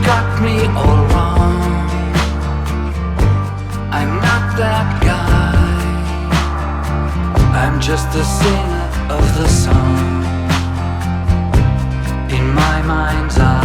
got me all wrong. I'm not that guy. I'm just the singer of the song in my mind's eye.